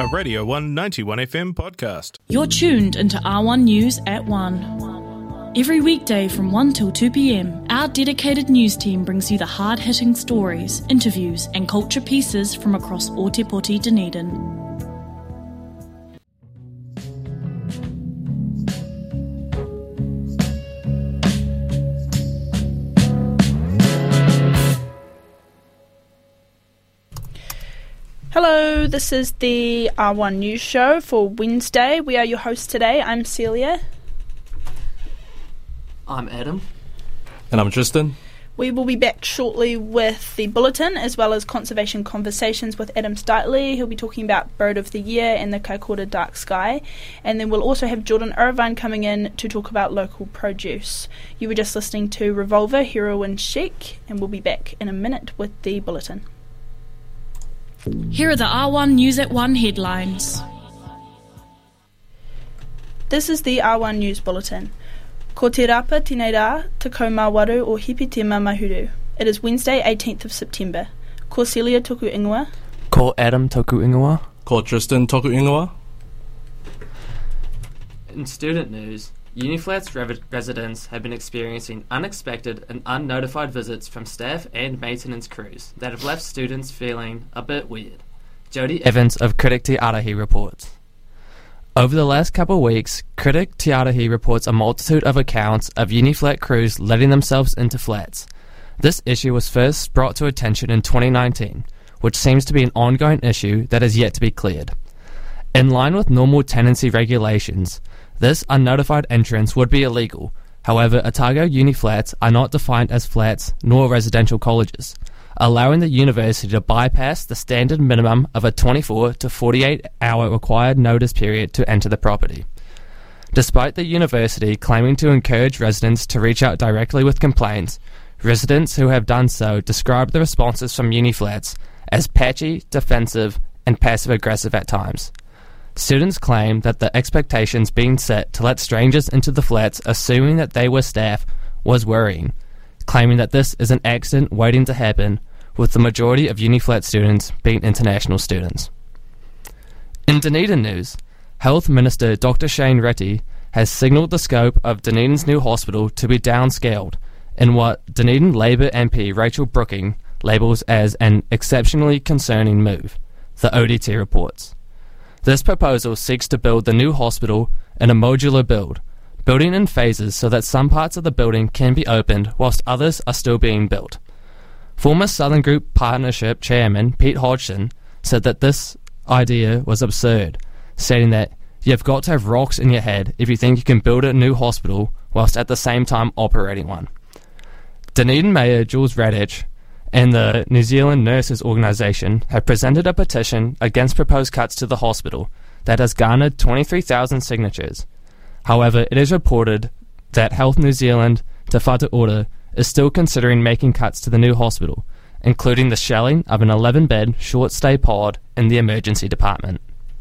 a Radio 191 FM podcast. You're tuned into R1 News at 1. Every weekday from 1 till 2 p.m, our dedicated news team brings you the hard-hitting stories, interviews and culture pieces from across Ōtepoti, Dunedin. Hello, this is the R1 News Show for Wednesday. We are your hosts today. I'm Celia. I'm Adam. And I'm Tristan. We will be back shortly with the Bulletin as well as Conservation Conversations with Adam Steitley. He'll be talking about Bird of the Year and the Kaikoura Dark Sky. And then we'll also have Jordan Irvine coming in to talk about local produce. You were just listening to Revolver, Heroin Chic, and we'll be back in a minute with the Bulletin. Here are the R1 News at 1 headlines. This is the R1 News Bulletin. Ko te rapa tēnei rā, tekau mā waru o Hipitema Mahuru. It is Wednesday, 18th of September. Ko Celia toku ingoa. Ko Adam toku ingoa. Ko Tristan toku ingoa. In student news, Uniflat's residents have been experiencing unexpected and unnotified visits from staff and maintenance crews that have left students feeling a bit weird. Jody Evans of Critic Te Arahi reports. Over the last couple of weeks, Critic Te Arahi reports a multitude of accounts of Uniflat crews letting themselves into flats. This issue was first brought to attention in 2019, which seems to be an ongoing issue that is yet to be cleared. In line with normal tenancy regulations, this unnotified entrance would be illegal. However, Otago uni flats are not defined as flats nor residential colleges, allowing the university to bypass the standard minimum of a 24 to 48 hour required notice period to enter the property. Despite the university claiming to encourage residents to reach out directly with complaints, residents who have done so describe the responses from uni flats as patchy, defensive, and passive-aggressive at times. Students claim that the expectations being set to let strangers into the flats assuming that they were staff was worrying, claiming that this is an accident waiting to happen, with the majority of Uniflat students being international students. In Dunedin news, Health Minister Dr. Shane Reti has signalled the scope of Dunedin's new hospital to be downscaled in what Dunedin Labour MP Rachel Brooking labels as an exceptionally concerning move, the ODT reports. This proposal seeks to build the new hospital in a modular building in phases so that some parts of the building can be opened whilst others are still being built. Former Southern Group Partnership Chairman Pete Hodgson said that this idea was absurd, stating that you've got to have rocks in your head if you think you can build a new hospital whilst at the same time operating one. Dunedin Mayor Jules Radich and the New Zealand Nurses Organisation have presented a petition against proposed cuts to the hospital that has garnered 23,000 signatures. However, it is reported that Health New Zealand Te Whatu Ora is still considering making cuts to the new hospital, including the shelling of an 11-bed short-stay pod in the emergency department.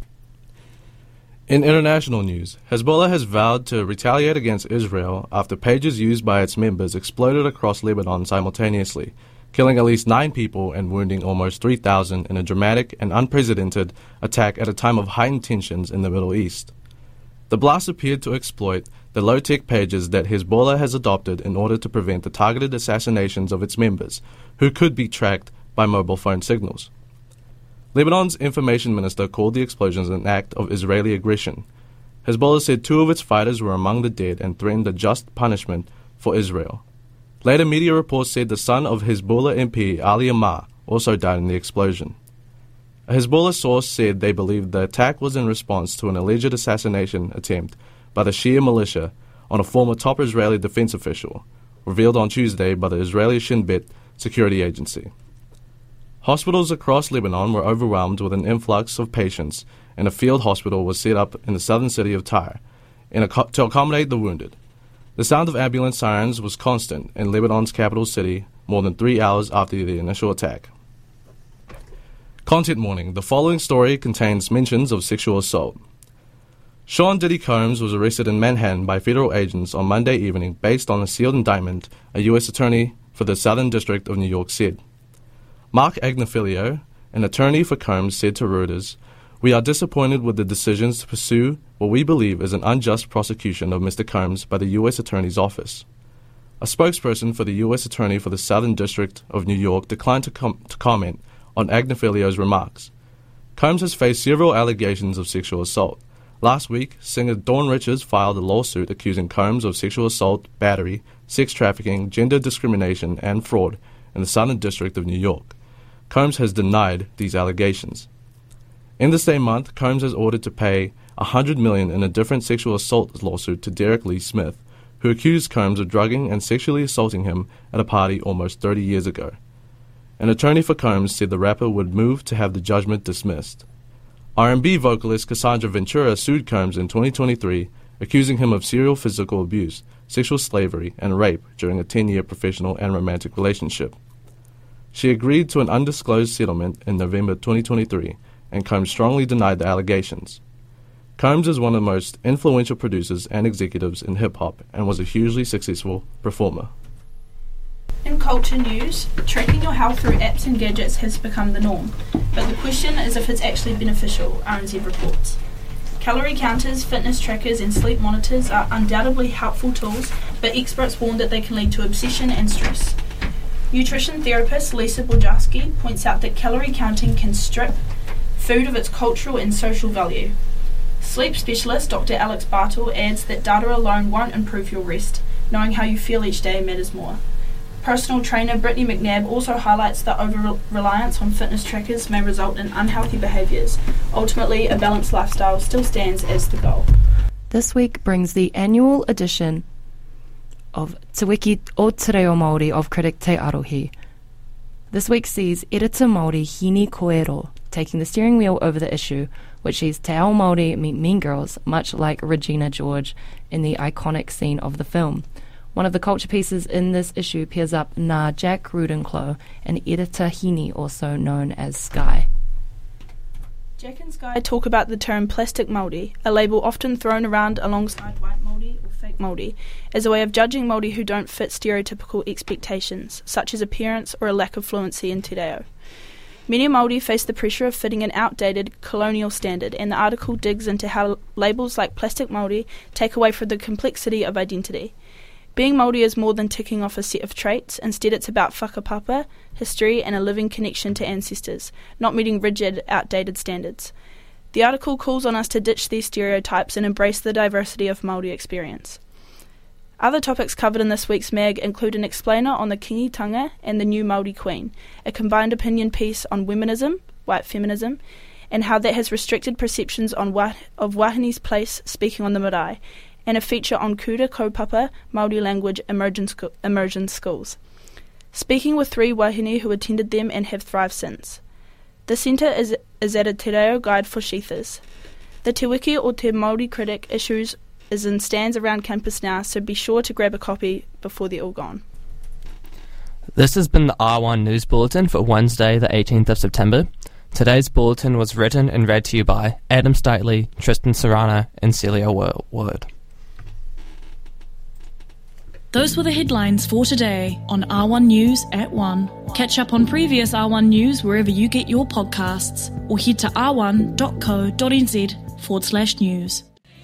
In international news, Hezbollah has vowed to retaliate against Israel after pages used by its members exploded across Lebanon simultaneously, killing at least 9 people and wounding almost 3,000 in a dramatic and unprecedented attack at a time of heightened tensions in the Middle East. The blast appeared to exploit the low-tech pages that Hezbollah has adopted in order to prevent the targeted assassinations of its members, who could be tracked by mobile phone signals. Lebanon's information minister called the explosions an act of Israeli aggression. Hezbollah said 2 of its fighters were among the dead and threatened a just punishment for Israel. Later media reports said the son of Hezbollah MP Ali Amar also died in the explosion. A Hezbollah source said they believed the attack was in response to an alleged assassination attempt by the Shia militia on a former top Israeli defense official, revealed on Tuesday by the Israeli Shin Bet security agency. Hospitals across Lebanon were overwhelmed with an influx of patients, and a field hospital was set up in the southern city of Tyre to accommodate the wounded. The sound of ambulance sirens was constant in Lebanon's capital city more than 3 hours after the initial attack. Content warning: the following story contains mentions of sexual assault. Sean Diddy Combs was arrested in Manhattan by federal agents on Monday evening based on a sealed indictment, a U.S. attorney for the Southern District of New York said. Mark Agnifilio, an attorney for Combs, said to Reuters, We are disappointed with the decisions to pursue what we believe is an unjust prosecution of Mr. Combs by the U.S. Attorney's Office. A spokesperson for the U.S. Attorney for the Southern District of New York declined to comment on Agnifilio's remarks. Combs has faced several allegations of sexual assault. Last week, singer Dawn Richards filed a lawsuit accusing Combs of sexual assault, battery, sex trafficking, gender discrimination, and fraud in the Southern District of New York. Combs has denied these allegations. In the same month, Combs has ordered to pay $100 million in a different sexual assault lawsuit to Derek Lee Smith, who accused Combs of drugging and sexually assaulting him at a party almost 30 years ago. An attorney for Combs said the rapper would move to have the judgment dismissed. R&B vocalist Cassandra Ventura sued Combs in 2023, accusing him of serial physical abuse, sexual slavery, and rape during a 10-year professional and romantic relationship. She agreed to an undisclosed settlement in November 2023, and Combs strongly denied the allegations. Combs is one of the most influential producers and executives in hip-hop and was a hugely successful performer. In culture news, tracking your health through apps and gadgets has become the norm, but the question is if it's actually beneficial, RNZ reports. Calorie counters, fitness trackers and sleep monitors are undoubtedly helpful tools, but experts warn that they can lead to obsession and stress. Nutrition therapist Lisa Borjowski points out that calorie counting can strip food of its cultural and social value. Sleep specialist Dr. Alex Bartle adds that data alone won't improve your rest. Knowing how you feel each day matters more. Personal trainer Brittany McNabb also highlights that over-reliance on fitness trackers may result in unhealthy behaviours. Ultimately, a balanced lifestyle still stands as the goal. This week brings the annual edition of Te Wiki o Te Reo Māori of critic Te Arohi. This week sees editor Māori Hini Koero taking the steering wheel over the issue, which sees Te Ao Māori meet Mean Girls, much like Regina George in the iconic scene of the film. One of the culture pieces in this issue pairs up Ngā Jack Rudenclough and editor Hini, also known as Sky. Jack and Sky talk about the term plastic Māori, a label often thrown around alongside white Māori or fake Māori, as a way of judging Māori who don't fit stereotypical expectations, such as appearance or a lack of fluency in te reo. Many Māori face the pressure of fitting an outdated colonial standard, and the article digs into how labels like plastic Māori take away from the complexity of identity. Being Māori is more than ticking off a set of traits. Instead, it's about whakapapa, history, and a living connection to ancestors, not meeting rigid, outdated standards. The article calls on us to ditch these stereotypes and embrace the diversity of Māori experience. Other topics covered in this week's mag include an explainer on the kingitanga and the new Māori Queen, a combined opinion piece on womenism, white feminism, and how that has restricted perceptions of Wahini's place speaking on the marae, and a feature on Kura Kaupapa, Māori language immersion schools. Speaking with 3 wahine who attended them and have thrived since. The centre is at a te reo guide for sheathers. The Te Wiki o Te Māori Critic issues is in stands around campus now, so be sure to grab a copy before they're all gone. This has been the R1 News Bulletin for Wednesday, the 18th of September. Today's bulletin was written and read to you by Adam Steitley, Tristan Serrano, and Celia Word. Those were the headlines for today on R1 News at 1. Catch up on previous R1 News wherever you get your podcasts, or head to r1.co.nz/news.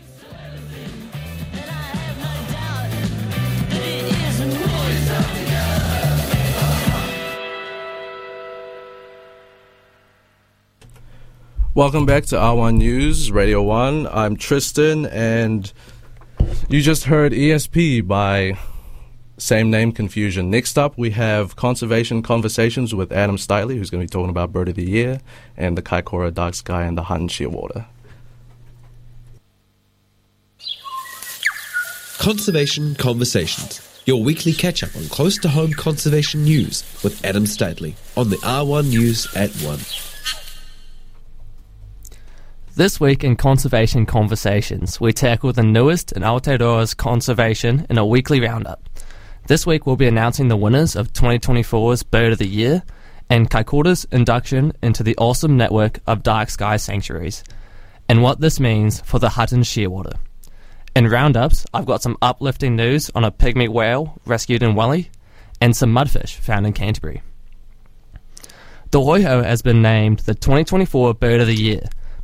Welcome back to R1 News, Radio 1. I'm Tristan, and you just heard ESP by Same Name Confusion. Next up, we have Conservation Conversations with Adam Steitley, who's going to be talking about Bird of the Year and the Kaikoura Dark Sky and the Hutton Shearwater. Conservation Conversations, your weekly catch-up on close-to-home conservation news with Adam Steitley on the R1 News at 1. This week in Conservation Conversations, we tackle the newest in Aotearoa's conservation in a weekly roundup. This week we'll be announcing the winners of 2024's Bird of the Year and Kaikoura's induction into the awesome network of dark sky sanctuaries, and what this means for the Hutton Shearwater. In roundups, I've got some uplifting news on a pygmy whale rescued in Welly and some mudfish found in Canterbury. The Hoiho has been named the 2024 Bird of the Year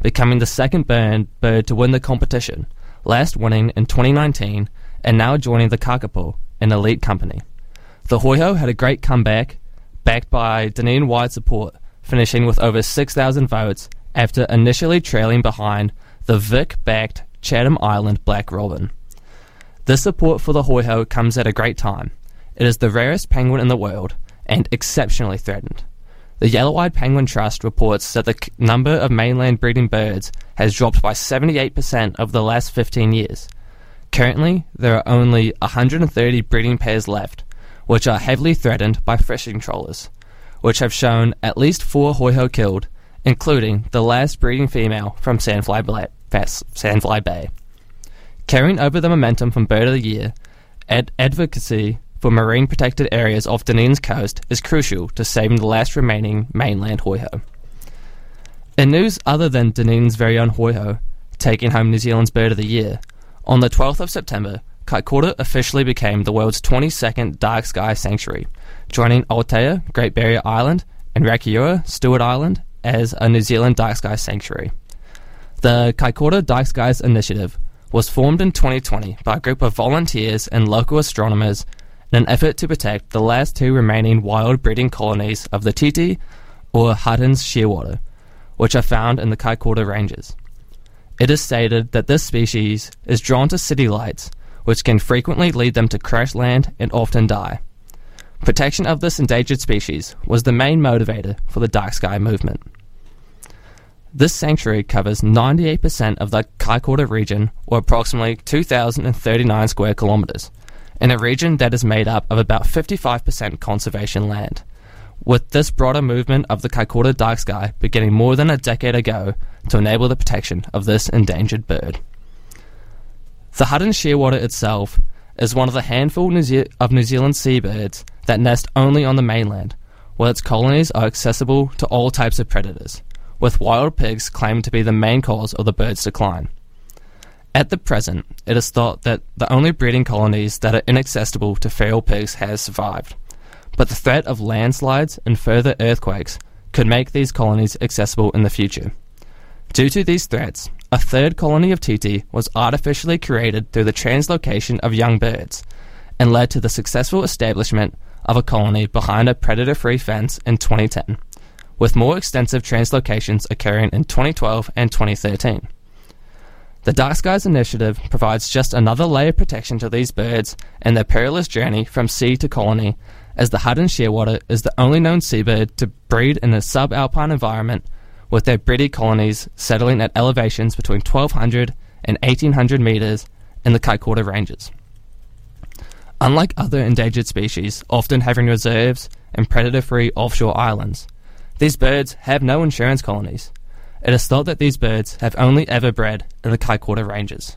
becoming the second bird to win the competition, last winning in 2019 and now joining the kakapo, an elite company. The Hoiho had a great comeback, backed by Dunedin-wide support, finishing with over 6,000 votes after initially trailing behind the Vic-backed Chatham Island Black Robin. This support for the Hoiho comes at a great time. It is the rarest penguin in the world and exceptionally threatened. The Yellow-Eyed Penguin Trust reports that the number of mainland breeding birds has dropped by 78% over the last 15 years. Currently, there are only 130 breeding pairs left, which are heavily threatened by fishing trawlers, which have shown at least 4 Hoiho killed, including the last breeding female from Sandfly Bay. Carrying over the momentum from Bird of the Year, advocacy for marine protected areas off Dunedin's coast is crucial to saving the last remaining mainland Hoiho. In news other than Dunedin's very own Hoiho taking home New Zealand's Bird of the Year, on the 12th of September, Kaikoura officially became the world's 22nd dark sky sanctuary, joining Aotea, Great Barrier Island, and Rakiura, Stewart Island, as a New Zealand dark sky sanctuary. The Kaikoura Dark Skies Initiative was formed in 2020 by a group of volunteers and local astronomers in an effort to protect the last 2 remaining wild breeding colonies of the titi, or Hutton's shearwater, which are found in the Kaikoura Ranges. It is stated that this species is drawn to city lights, which can frequently lead them to crash land and often die. Protection of this endangered species was the main motivator for the dark sky movement. This sanctuary covers 98% of the Kaikoura region, or approximately 2,039 square kilometres, in a region that is made up of about 55% conservation land, with this broader movement of the Kaikoura dark sky beginning more than a decade ago to enable the protection of this endangered bird. The Hutton shearwater itself is one of the handful of New Zealand seabirds that nest only on the mainland, while its colonies are accessible to all types of predators, with wild pigs claimed to be the main cause of the bird's decline. At the present, it is thought that the only breeding colonies that are inaccessible to feral pigs has survived, but the threat of landslides and further earthquakes could make these colonies accessible in the future. Due to these threats, a third colony of titi was artificially created through the translocation of young birds, and led to the successful establishment of a colony behind a predator-free fence in 2010, with more extensive translocations occurring in 2012 and 2013. The Dark Skies Initiative provides just another layer of protection to these birds and their perilous journey from sea to colony, as the Hutton shearwater is the only known seabird to breed in a subalpine environment, with their breeding colonies settling at elevations between 1,200 and 1,800 metres in the Kaikoura Ranges. Unlike other endangered species, often having reserves and predator-free offshore islands, these birds have no insurance colonies. It is thought that these birds have only ever bred in the Kaikoura Ranges.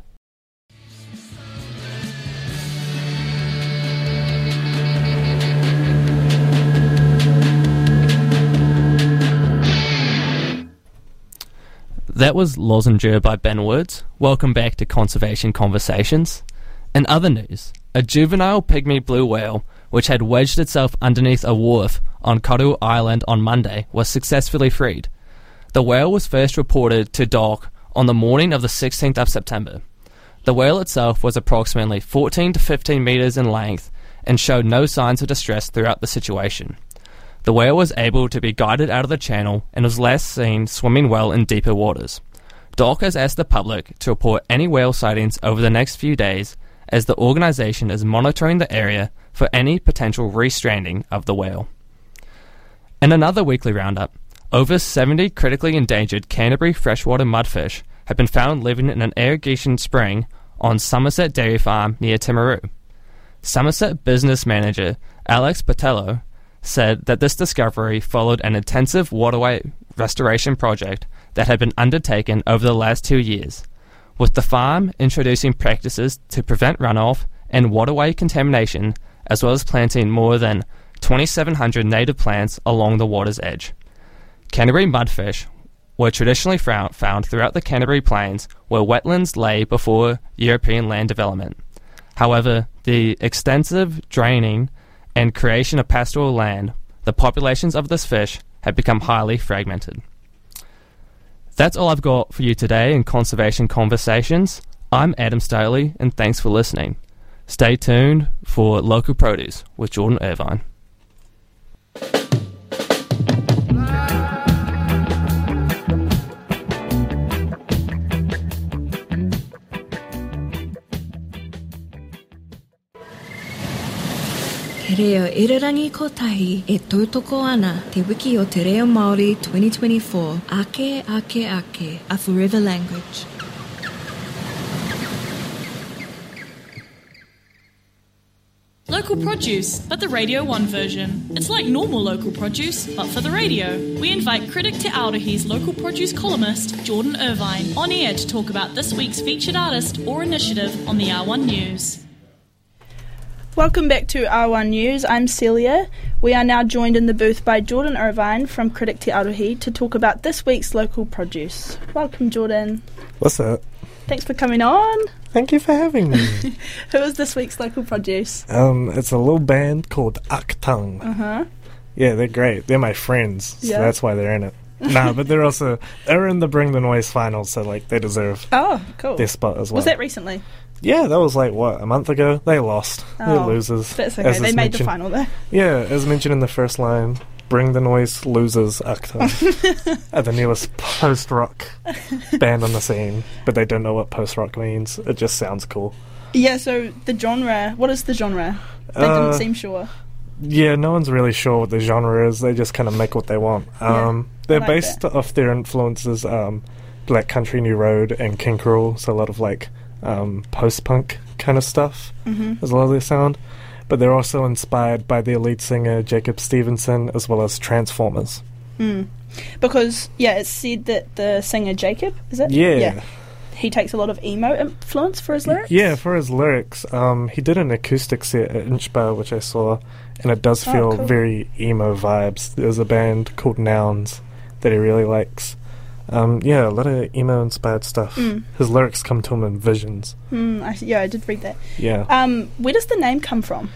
That was Lozenger by Ben Woods. Welcome back to Conservation Conversations. In other news, a juvenile pygmy blue whale, which had wedged itself underneath a wharf on Karu Island on Monday, was successfully freed. The whale was first reported to dock on the morning of the 16th of September. The whale itself was approximately 14 to 15 metres in length and showed no signs of distress throughout the situation. The whale was able to be guided out of the channel and was last seen swimming well in deeper waters. DOC has asked the public to report any whale sightings over the next few days, as the organisation is monitoring the area for any potential restranding of the whale. In another weekly roundup, over 70 critically endangered Canterbury freshwater mudfish have been found living in an irrigation spring on Somerset Dairy Farm near Timaru. Somerset business manager Alex Patello said that this discovery followed an intensive waterway restoration project that had been undertaken over the last 2 years, with the farm introducing practices to prevent runoff and waterway contamination, as well as planting more than 2,700 native plants along the water's edge. Canterbury mudfish were traditionally found throughout the Canterbury Plains, where wetlands lay before European land development. However, the extensive draining and creation of pastoral land, the populations of this fish have become highly fragmented. That's all I've got for you today in Conservation Conversations. I'm Adam Staley, and thanks for listening. Stay tuned for Local Produce with Jordan Irvine. He reo irirangi kotahi e tautoko ana te wiki o te reo Māori 2024. Ake, ake, ake, a forever language. Local produce, but the Radio 1 version. It's like normal local produce, but for the radio. We invite critic Te Arohi's local produce columnist, Jordan Irvine, on air to talk about this week's featured artist or initiative on the R1 News. Welcome back to R1 News. I'm Celia. We are now joined in the booth by Jordan Irvine from Critic Te Arohi to talk about this week's local produce. Welcome, Jordan. What's up? Thanks for coming on. Thank you for having me. Who is this week's local produce? It's a little band called Aktang. Uh-huh. Yeah, they're great. They're my friends, so that's why they're in it. No, but they're in the Bring the Noise finals, so like they deserve their spot as well. Was that recently? Yeah, that was like, a month ago? They lost. They're losers. That's okay. They made the final though. Yeah, as mentioned in the first line, Bring the Noise losers Aktang are the newest post-rock band on the scene, but they don't know what post-rock means. It just sounds cool. Yeah, so the genre, what is the genre? They didn't seem sure. Yeah, no one's really sure what the genre is. They just kind of make what they want. They're like based off their influences, Black Country New Road and King Cruel, so a lot of like post-punk kind of stuff is a lot of their sound. But they're also inspired by their lead singer Jacob Stevenson as well as Transformers. Because, it's said that the singer Jacob, is it? Yeah. He takes a lot of emo influence for his lyrics? Yeah, for his lyrics. He did an acoustic set at Inchbar, which I saw, and it does feel very emo vibes. There's a band called Nouns that he really likes. A lot of emo-inspired stuff. His lyrics come to him in visions. I did read that. Yeah. Where does the name come from?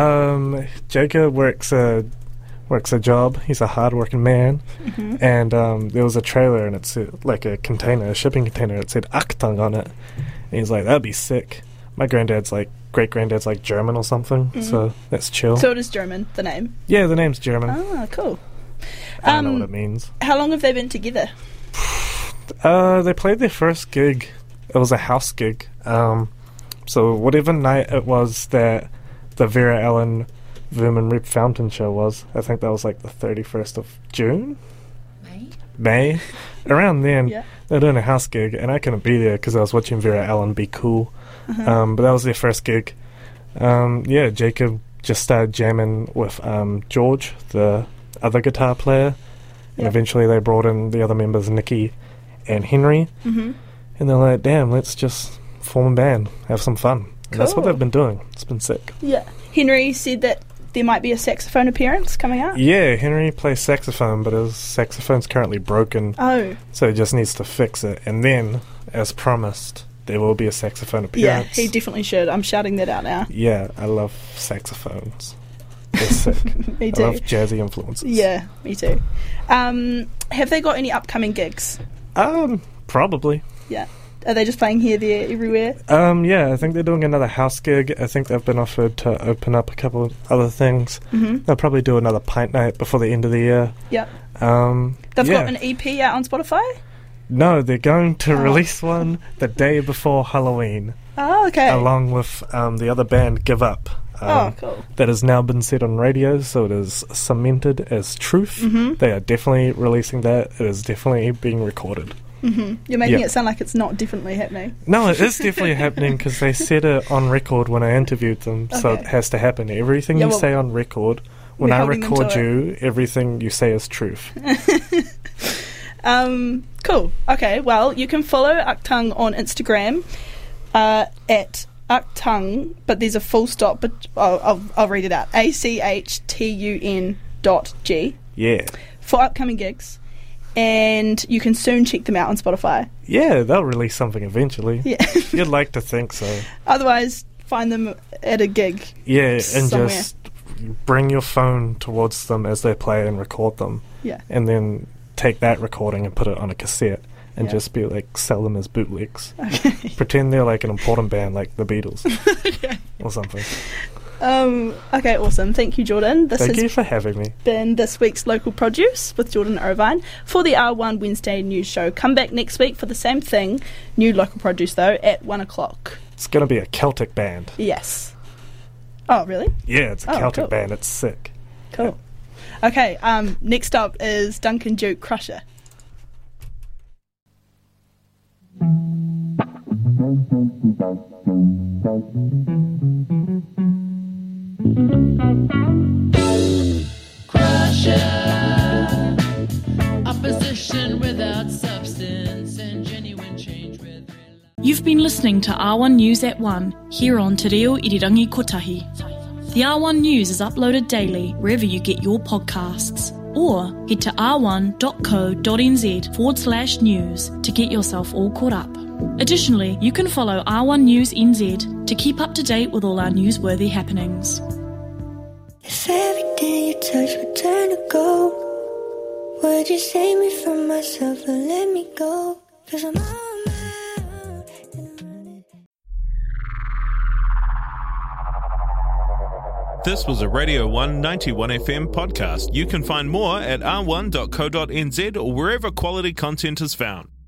Jacob works a job. He's a hard-working man. And there was a trailer, and it's like a shipping container. It said Aktang on it. And he's like, that'd be sick. My great-granddad's like German or something, so that's chill. So it is German, the name? Yeah, the name's German. Ah, cool. I don't know what it means. How long have they been together? They played their first gig. It was a house gig. So whatever night it was that the Vera Ellen Vermin Rep Fountain show was, I think that was like the 31st of June? May? Around then, they were doing a house gig, and I couldn't be there because I was watching Vera Ellen be cool. But that was their first gig. Jacob just started jamming with George, the other guitar player, and eventually they brought in the other members, Nikki and Henry, and they're like, damn, let's just form a band, have some fun. And that's what they've been doing. It's been sick. Yeah. Henry said that there might be a saxophone appearance coming out? Yeah, Henry plays saxophone, but his saxophone's currently broken. Oh. So he just needs to fix it. And then, as promised, there will be a saxophone appearance. Yeah, he definitely should. I'm shouting that out now. Yeah, I love saxophones. They're sick. Me too. I love jazzy influences. Yeah, me too. Have they got any upcoming gigs? Probably. Yeah. Are they just playing here, there, everywhere? I think they're doing another house gig. I think they've been offered to open up a couple of other things. They'll probably do another pint night before the end of the year. Yep. They've got an EP out on Spotify? No, they're going to release one the day before Halloween. Oh, okay. Along with the other band, Give Up. Cool. That has now been said on radio, so it is cemented as truth. They are definitely releasing that. It is definitely being recorded. You're making it sound like it's not definitely happening. No, it is definitely happening because they said it on record when I interviewed them, so it has to happen. Everything you say on record, when I record you, everything you say is truth. Cool. Okay, well, you can follow Aktang on Instagram at Aktang, but there's a full stop, but I'll read it out. ACHTUN.G. Yeah. For upcoming gigs. And you can soon check them out on Spotify. Yeah, they'll release something eventually. Yeah. You'd like to think so. Otherwise, find them at a gig. Yeah, and somewhere. just bring your phone towards them as they play and record them. Yeah. And then take that recording and put it on a cassette. and just be like sell them as bootlegs. Pretend they're like an important band like the Beatles or something. Okay, awesome. Thank you, Jordan. Thank you for having me. Been this week's Local Produce with Jordan Irvine for the R1 Wednesday News Show. Come back next week for the same thing. New Local Produce, though, at 1 o'clock. It's going to be a Celtic band. Yes. Oh, really? Yeah, it's a Celtic band. It's sick. Cool. Okay, next up is Duncan Duke, Crusher. Opposition without substance and genuine change with You've been listening to R1 News at 1 here on Te Reo Irirangi Kotahi. The R1 News is uploaded daily wherever you get your podcasts, or head to r1.co.nz/news to get yourself all caught up. Additionally, you can follow R1 News NZ to keep up to date with all our newsworthy happenings. If everything you touch would turn to gold, would you save me from myself and let me go? 'Cause I'm all This was a Radio 1 91 FM podcast. You can find more at r1.co.nz or wherever quality content is found.